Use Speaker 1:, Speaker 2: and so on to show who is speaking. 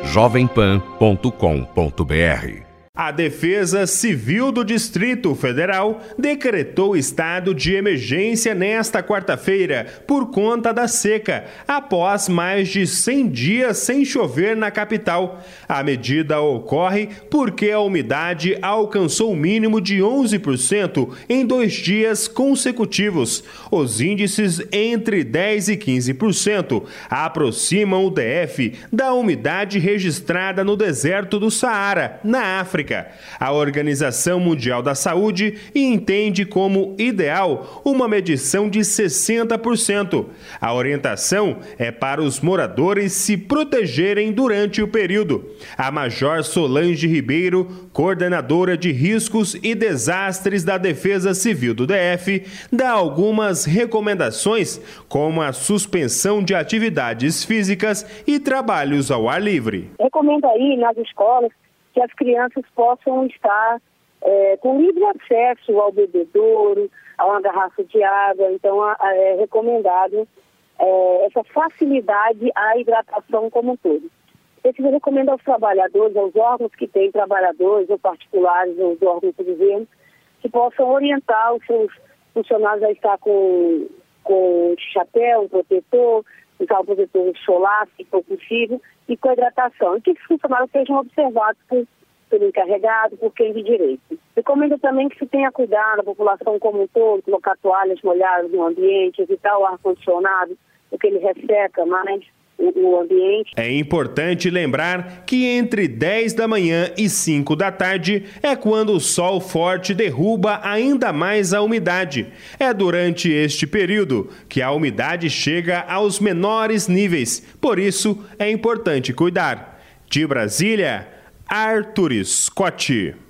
Speaker 1: www.jovempan.com.br.
Speaker 2: A Defesa Civil do Distrito Federal decretou estado de emergência nesta quarta-feira por conta da seca, após mais de 100 dias sem chover na capital. A medida ocorre porque a umidade alcançou o mínimo de 11% em 2 dias consecutivos. Os índices entre 10% e 15% aproximam o DF da umidade registrada no deserto do Saara, na África. A Organização Mundial da Saúde entende como ideal uma medição de 60%. A orientação é para os moradores se protegerem durante o período. A Major Solange Ribeiro, coordenadora de riscos e desastres da Defesa Civil do DF, dá algumas recomendações, como a suspensão de atividades físicas e trabalhos ao ar livre.
Speaker 3: Recomendo aí nas escolas que as crianças possam estar com livre acesso ao bebedouro, a uma garrafa de água. Então, é recomendado essa facilidade à hidratação como um todo. Eu recomendo aos trabalhadores, aos órgãos que têm trabalhadores, ou particulares, ou os órgãos do governo, que possam orientar os seus funcionários a estar com chapéu, protetor, usar o protetor solar, se for possível, e com hidratação. E que os funcionários sejam observados pelo encarregado, por quem de direito. Recomendo também que se tenha cuidado, a população como um todo, colocar toalhas molhadas no ambiente, evitar o ar-condicionado, porque ele resseca mais o ambiente.
Speaker 2: É importante lembrar que entre 10 da manhã e 5 da tarde é quando o sol forte derruba ainda mais a umidade. É durante este período que a umidade chega aos menores níveis, por isso é importante cuidar. De Brasília, Arthur Scott.